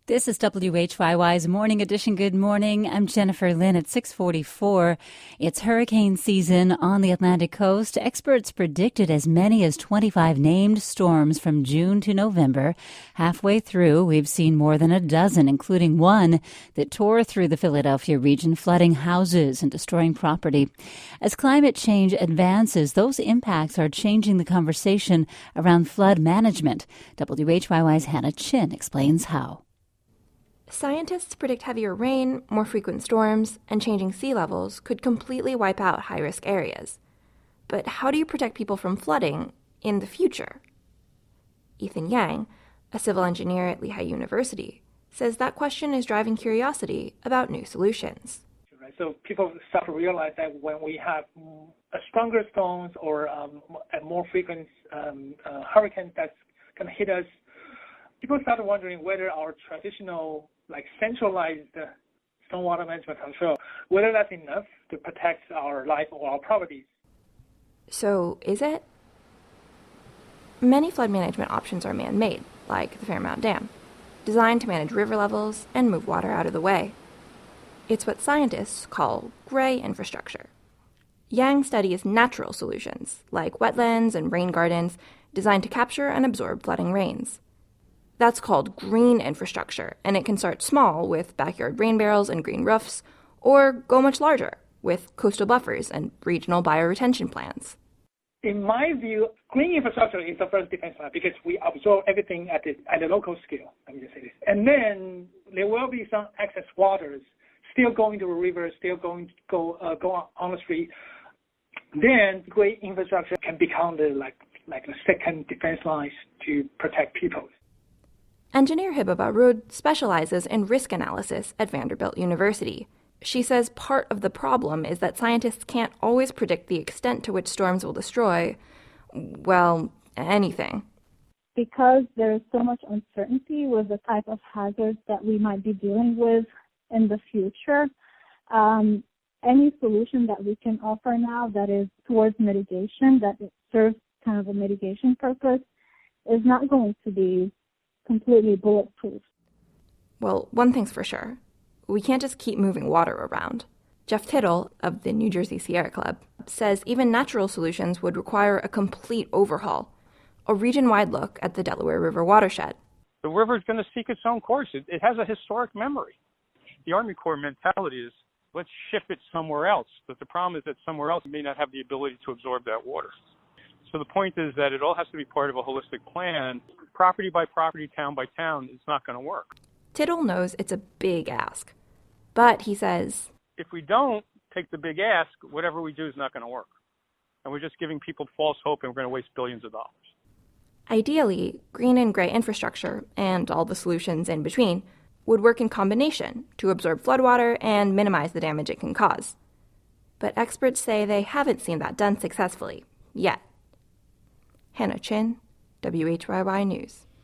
This is WHYY's Morning Edition. Good morning. I'm Jennifer Lynn at 6:44. It's hurricane season on the Atlantic coast. Experts predicted as many as 25 named storms from June to November. Halfway through, we've seen more than a dozen, including one that tore through the Philadelphia region, flooding houses and destroying property. As climate change advances, those impacts are changing the conversation around flood management. WHYY's Hannah Chin explains how. Scientists predict heavier rain, more frequent storms, and changing sea levels could completely wipe out high-risk areas. But how do you protect people from flooding in the future? Ethan Yang, a civil engineer at Lehigh University, says that question is driving curiosity about new solutions. So people start to realize that when we have stronger storms or a more frequent hurricanes that's going to hit us, people start wondering whether our traditional, centralized stormwater management control, whether that's enough to protect our life or our properties. So, is it? Many flood management options are man-made, like the Fairmount Dam, designed to manage river levels and move water out of the way. It's what scientists call gray infrastructure. Yang studies natural solutions, like wetlands and rain gardens, designed to capture and absorb flooding rains. That's called green infrastructure, and it can start small with backyard rain barrels and green roofs, or go much larger with coastal buffers and regional bioretention plans. In my view, green infrastructure is the first defense line because we absorb everything at the local scale. Let me just say this. And then there will be some excess waters still going to the river, still going to go on the street. Then green infrastructure can become the second defense lines to protect people. Engineer Hiba Baroud specializes in risk analysis at Vanderbilt University. She says part of the problem is that scientists can't always predict the extent to which storms will destroy, anything. Because there is so much uncertainty with the type of hazards that we might be dealing with in the future, any solution that we can offer now that is towards mitigation, that it serves kind of a mitigation purpose, is not going to be completely bulletproof. Well, one thing's for sure. We can't just keep moving water around. Jeff Tittle of the New Jersey Sierra Club says even natural solutions would require a complete overhaul, a region-wide look at the Delaware River watershed. The river is going to seek its own course. It has a historic memory. The Army Corps mentality is, let's ship it somewhere else. But the problem is that somewhere else may not have the ability to absorb that water. So the point is that it all has to be part of a holistic plan. Property by property, town by town, it's not going to work. Tittle knows it's a big ask. But he says, if we don't take the big ask, whatever we do is not going to work. And we're just giving people false hope and we're going to waste billions of dollars. Ideally, green and gray infrastructure, and all the solutions in between, would work in combination to absorb floodwater and minimize the damage it can cause. But experts say they haven't seen that done successfully, yet. Hannah Chin, WHYY News.